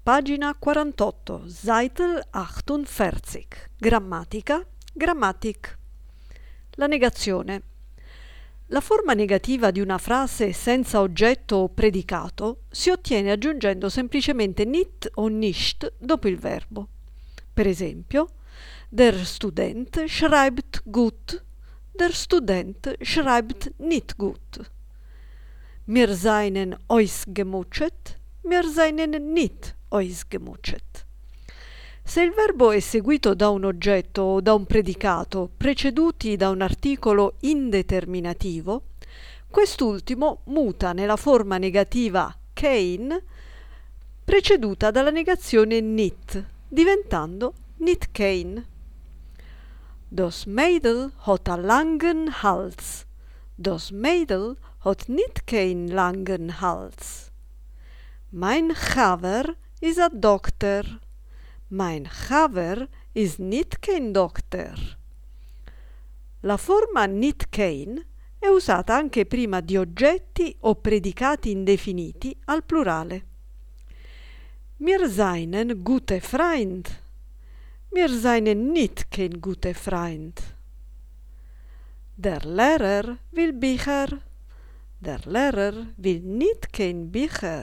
pagina 48, Seite 48. Grammatica, Grammatik. La negazione. La forma negativa di una frase senza oggetto o predicato si ottiene aggiungendo semplicemente nit o nicht dopo il verbo. Per esempio, der Student schreibt gut, der Student schreibt nicht gut. Wir seien ausgemutscht, wir seien nicht ausgemutscht. Se il verbo è seguito da un oggetto o da un predicato preceduti da un articolo indeterminativo, quest'ultimo muta nella forma negativa kein preceduta dalla negazione nit, diventando nit kein. Das Mädel hat a langen Hals. Das Mädel hat nicht kein langen Hals. Mein Chaver is a Doktor. Mein Chaver is nicht kein Doktor. La forma nicht kein è usata anche prima di oggetti o predicati indefiniti al plurale. Wir seien gute Freund. Wir seien nicht kein gute Freund. Der Lehrer will Bücher. Der Lehrer will nicht kein Bücher.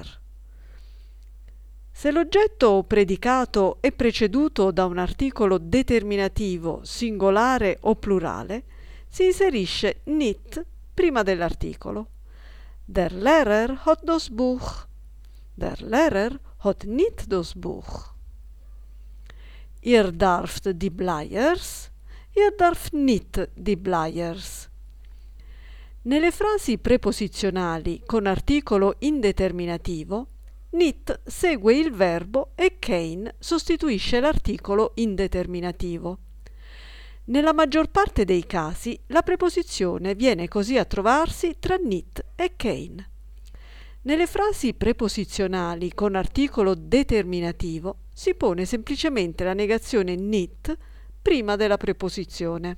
Se l'oggetto o predicato è preceduto da un articolo determinativo, singolare o plurale, si inserisce nicht prima dell'articolo. Der Lehrer hat das Buch. Der Lehrer hat nicht das Buch. Ihr darft die Bleiers. Ihr darf nicht die Bleiers. Nelle frasi preposizionali con articolo indeterminativo, nit segue il verbo e kein sostituisce l'articolo indeterminativo. Nella maggior parte dei casi la preposizione viene così a trovarsi tra nit e kein. Nelle frasi preposizionali con articolo determinativo si pone semplicemente la negazione nit prima della preposizione.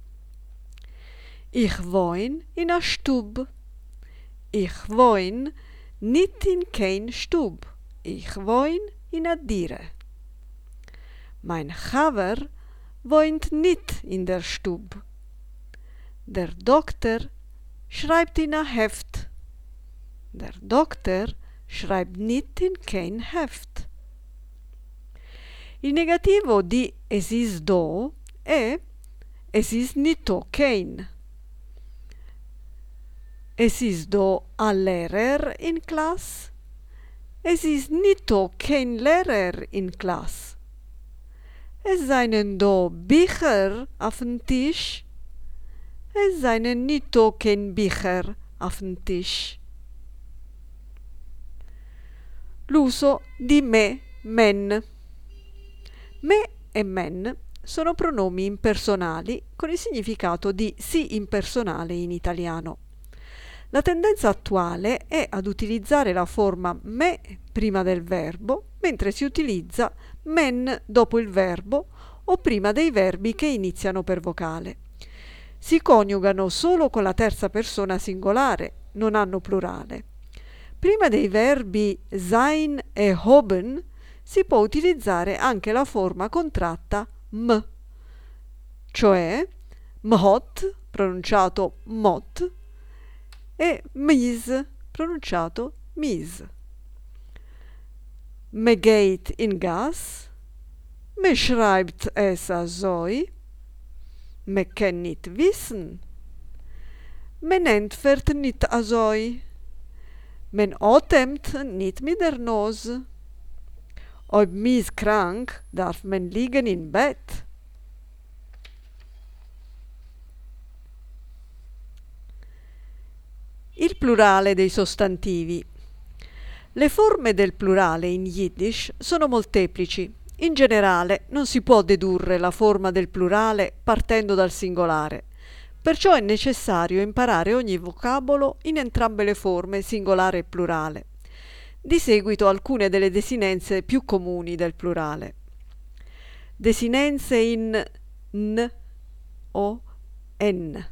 Ich wohn in a Stub. Ich wohn nicht in kein Stub. Ich wohn in a Dire. Mein Chaver wohnt nicht in der Stub. Der Doktor schreibt in a Heft. Der Doktor schreibt nicht in kein Heft. Il negativo di es ist do è es ist nicht do kein. Es ist do a Lehrer in Klasse. Es ist nicht do kein Lehrer in Klasse. Es seien do Bücher auf dem Tisch. Es seien nicht do kein Bücher auf dem Tisch. L'uso di me, men. Me e men sono pronomi impersonali con il significato di sì impersonale in italiano. La tendenza attuale è ad utilizzare la forma me prima del verbo, mentre si utilizza men dopo il verbo o prima dei verbi che iniziano per vocale. Si coniugano solo con la terza persona singolare, non hanno plurale. Prima dei verbi sein e haben si può utilizzare anche la forma contratta m, cioè mhot, pronunciato mot, e mis, pronunciato mis. Me geht in Gas, me schreibt es a Zoi, me ken nit wissen, men entfert nit a Zoi, men atemt nit mit der Nose. Ob mis krank, darf men liegen in Bett. Il plurale dei sostantivi. Le forme del plurale in Yiddish sono molteplici. In generale non si può dedurre la forma del plurale partendo dal singolare. Perciò è necessario imparare ogni vocabolo in entrambe le forme, singolare e plurale. Di seguito alcune delle desinenze più comuni del plurale. Desinenze in n o n.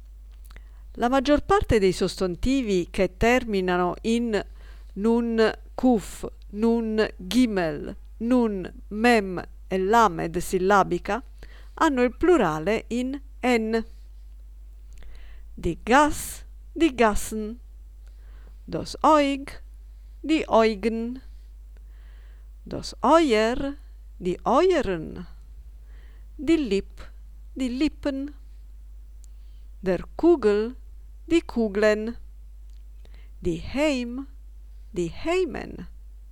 La maggior parte dei sostantivi che terminano in nun Kuf, Nun, Gimel, Nun, Mem e Lamed sillabica hanno il plurale in en. Die Gas, die Gassen, das Oig, die Eugen, das Euer, die Euren, die Lipp, die Lippen, der Kugel, die Kuglen, die Heim, die Heimen.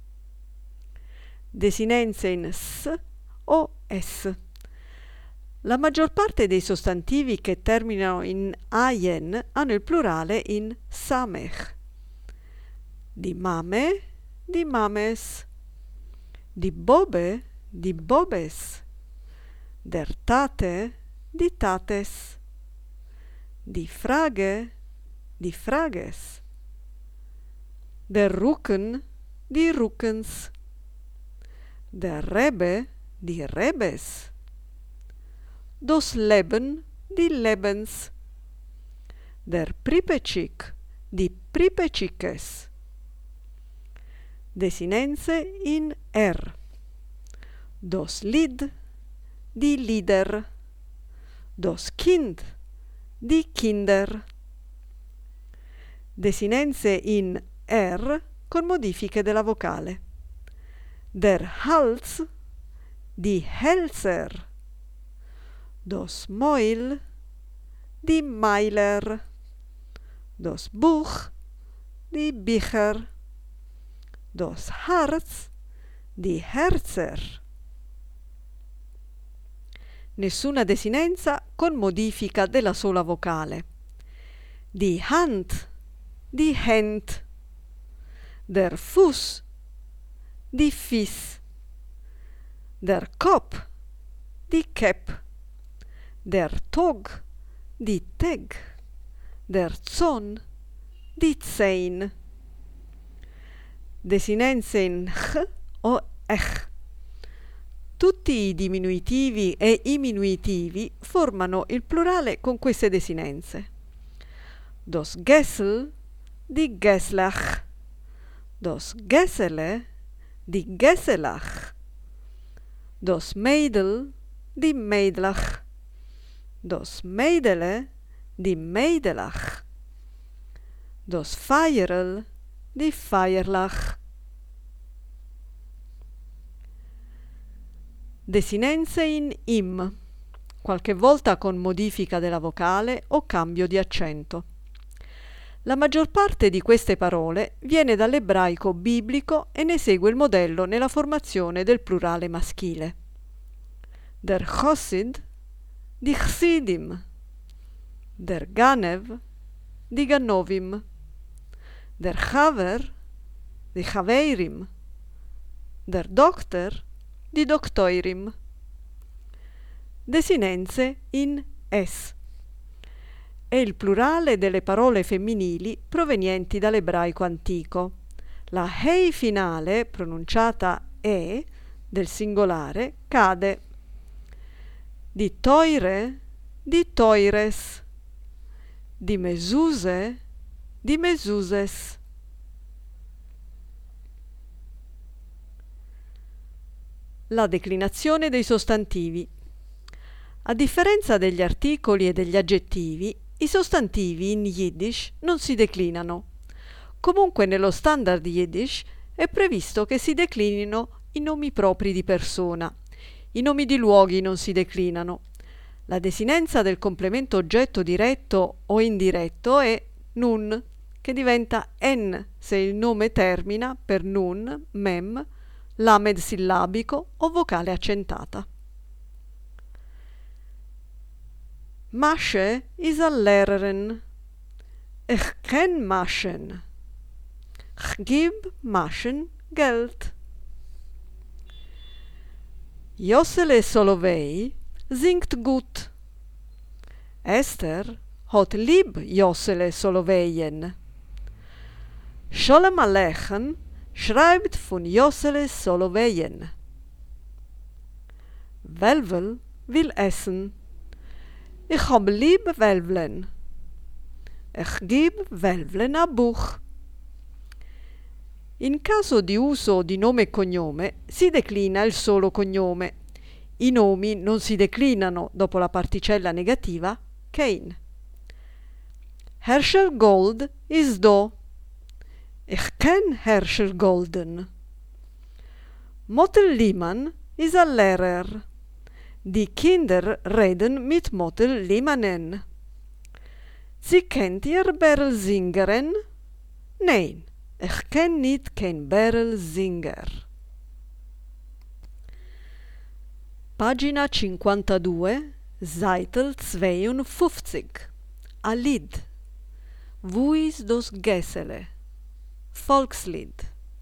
Desinenze in s o s. La maggior parte dei sostantivi che terminano in ayen hanno il plurale in samech. Di mame, di mames, di bobe, di bobes, der tate, di tates, di frage, di frages, der Rucken, die Ruckens, der Rebbe, die Rebes, das Leben, die Lebens, der Pripečik, die Pripečikes. Desinenze in r. Das Lied, die Lieder, das Kind, die Kinder. Desinenze in r con modifiche della vocale. Der Hals, die Hälser, das Mäul, die Meiler, das Buch, die Bücher, das Herz, die Herzer. Nessuna desinenza con modifica della sola vocale. Die Hand, die Hand, der Fuß, die Fies, der Kopf, die Kep, der Tog, die Teg, der Zon, die Zein. Desinenze in ch o ech. Tutti i diminutivi e i minuitivi formano il plurale con queste desinenze. Das Gessel, die Gesslach, das Gessele, die Gesselach, das Mädel, die Mädlach, das Mädele, die Mädelach, das Feierl, die Feierlach. Desinenze in im, qualche volta con modifica della vocale o cambio di accento. La maggior parte di queste parole viene dall'ebraico biblico e ne segue il modello nella formazione del plurale maschile. Der Chossid, die Chsidim, der Ganev, die Ganovim, der Chaver, die Chaveirim, der Doktor, die Doktoirim. Desinenze in es. È il plurale delle parole femminili provenienti dall'ebraico antico. La hei finale, pronunciata e, del singolare, cade. Di toire, di toires, di mesuse, di mesuses. La declinazione dei sostantivi. A differenza degli articoli e degli aggettivi, i sostantivi in Yiddish non si declinano. Comunque nello standard Yiddish è previsto che si declinino i nomi propri di persona. I nomi di luoghi non si declinano. La desinenza del complemento oggetto diretto o indiretto è nun, che diventa en se il nome termina per nun, mem, lamed sillabico o vocale accentata. Masche is a Lehrerin. Ich kenn Maschen. Ich gib Maschen Geld. Jossele Solovey singt gut. Esther hat lieb Jossele Soloveyen. Sholem Aleichem schreibt von Jossele Soloveyen. Welvel will essen. Ich hab lieb Welvlen. Ich gib Welvlen a Buch. In caso di uso di nome e cognome si declina il solo cognome. I nomi non si declinano dopo la particella negativa kein. Herschel Gold is do. Ich kenn Herschel Golden. Motel Lehmann is a Lehrer. Die Kinder reden mit Motel Lehmannen. Sie kennt ihr Beryl singeren? Nein, ich kenn nicht kein Beryl Singer. Pagina 52, Seite 52. A Lied. Wo ist das Geselle? Volkslied.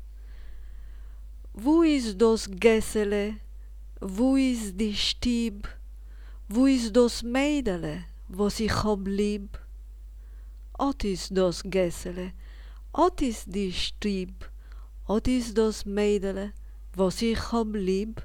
Wo ist das Geselle? Wo ist die Stieb? Wo ist das Mädele, was ich hab lieb? Ot ist das Geselle, ot ist die Stieb, ot ist das Mädele, was ich hab lieb?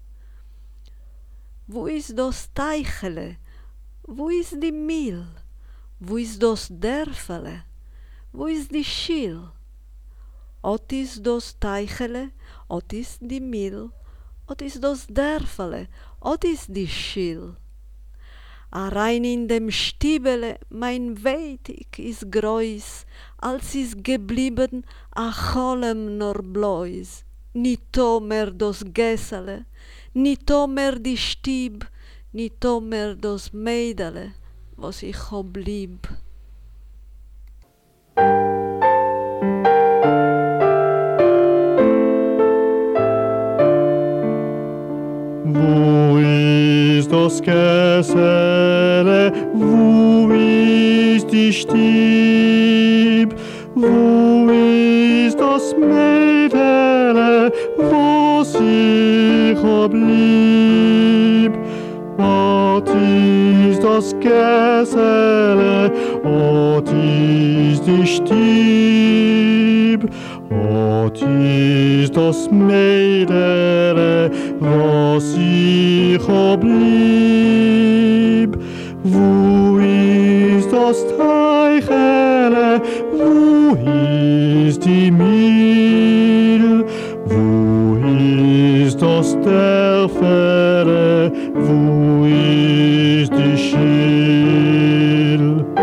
Wo ist das Teichele? Wo ist die Mil? Wo ist das Dörfele? Wo ist die Schil? Ot ist das Teichele, ot ist die Mil, ot ist das Dörfele, ot ist die Schil. A rein in dem Stiebele, mein Weitig ist groß, als ist geblieben a Cholem nor bloß. Nito mehr das Gessele, nito mehr die Stieb, nito mehr das Mädele, was ich hab lieb. Wo ist das Gessele, wo ist die Stieb, wo ist das Mädele, was ich hab lieb? Ot ist das Gessele, ot ist die Stieb, ot ist das Mädele, was ich hab lieb. Wo ist das Teichele, wo ist die Mil, wo ist das Dörfele, wo ist die Schil?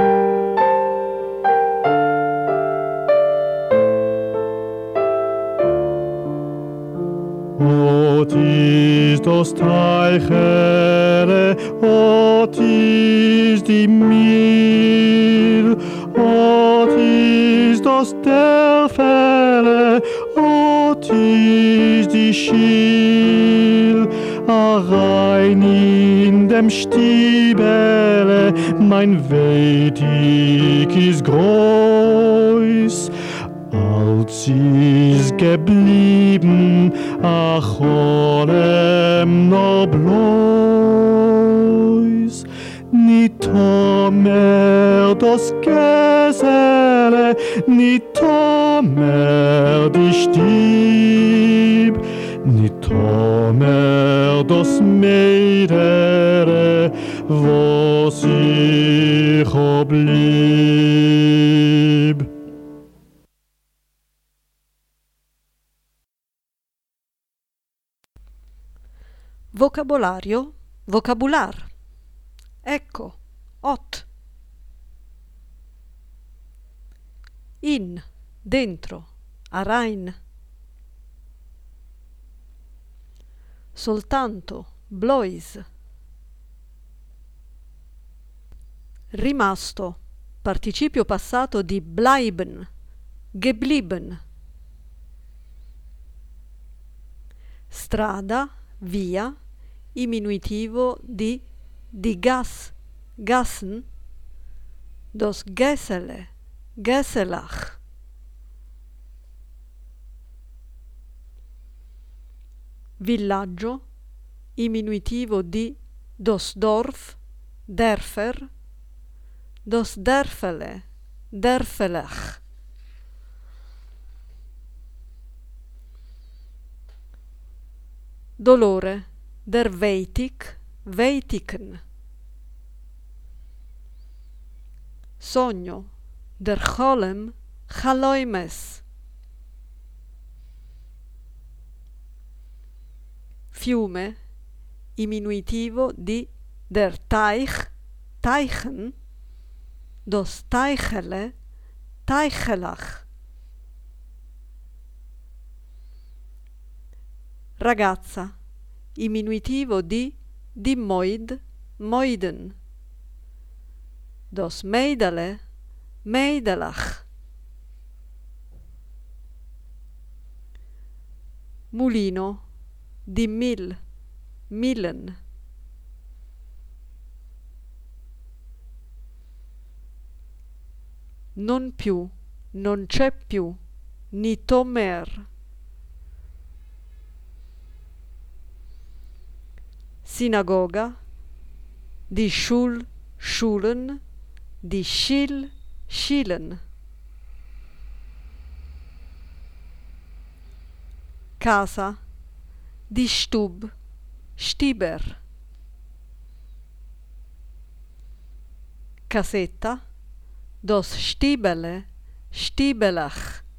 Ot ist das Teichele, ot ist die Mil, ot ist das Dörfele, ot ist die Schil. A rein in dem Stiebele, mein Weitig ist groß, als ist geblieben a Cholem nor bloß. Nito mehr das Geselle, nito mehr die Stieb, nito mehr das Mädele, was ich hab lieb. Vocabolario, vocabular. Ecco, ot. In, dentro, arein. Soltanto, blois. Rimasto, participio passato di bleiben, geblieben. Strada, via, diminutivo di Gas, Gassen, das Gessele, Gesselach. Villaggio, diminutivo di das Dorf, Dörfer, das Dörfele, Dörfelach. Dolore, der Weitig, Weitigen. Sogno, der Cholem, Chaloimes. fiume, diminutivo di der Teich, Teichen, das Teichele, Teichelach. Ragazza, diminutivo di Moid, Moiden, das Meidele, Meidelach. Mulino, di Mil, Millen. Non più, non c'è più, nito mer. Sinagoga, di Schul, Schulen, di Schil, Schilen. Casa, di Stub, Stiber. Casetta, dos Stibele, Stibelach.